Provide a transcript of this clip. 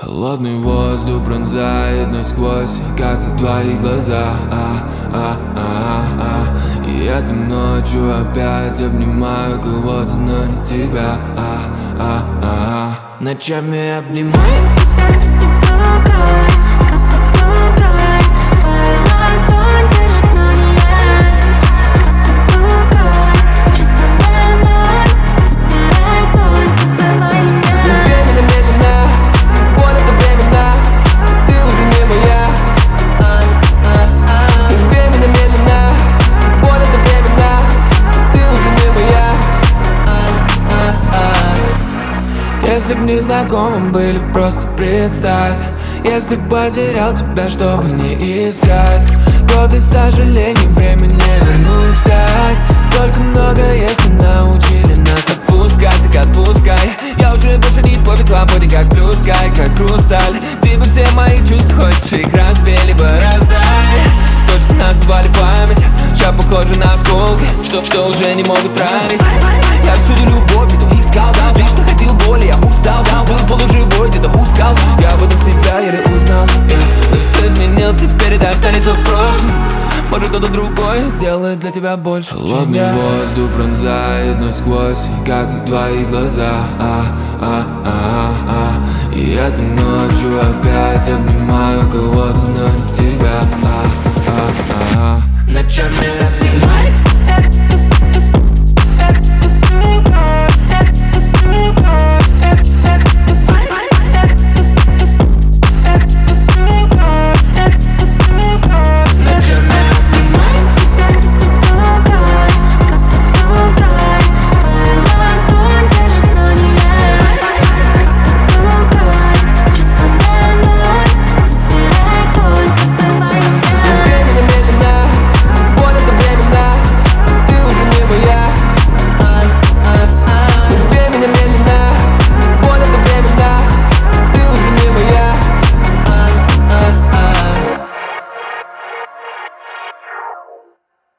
Холодный воздух пронзает насквозь, как и твои глаза. И этой ночью опять обнимаю кого-то, но не тебя. Ночами обнимаю Если б незнакомым были, просто представь. Если б потерял тебя, чтобы не искать, то без сожалений время не вернуть вспять. Столько много, если научили нас отпускать, так отпускай. Я уже больше не твой, ведь свободен как blue sky, как хрусталь. Ты бы все мои чувства, хочешь их разбей, либо раздай. Точно назвали память, сейчас похоже на осколки, что уже не могут ранить. Я всюду любовь, иду искал, лишь находил боль, я устал. Был полуживой, где-то ускал. Я об этом себя еле узнал, но все изменилось, теперь это останется в прошлом. Может, кто-то другой сделает для тебя больше, чем я. Холодный воздух пронзает насквозь, как и твои глаза. И этой ночью опять обнимаю кого-то, но не тебя. Ночами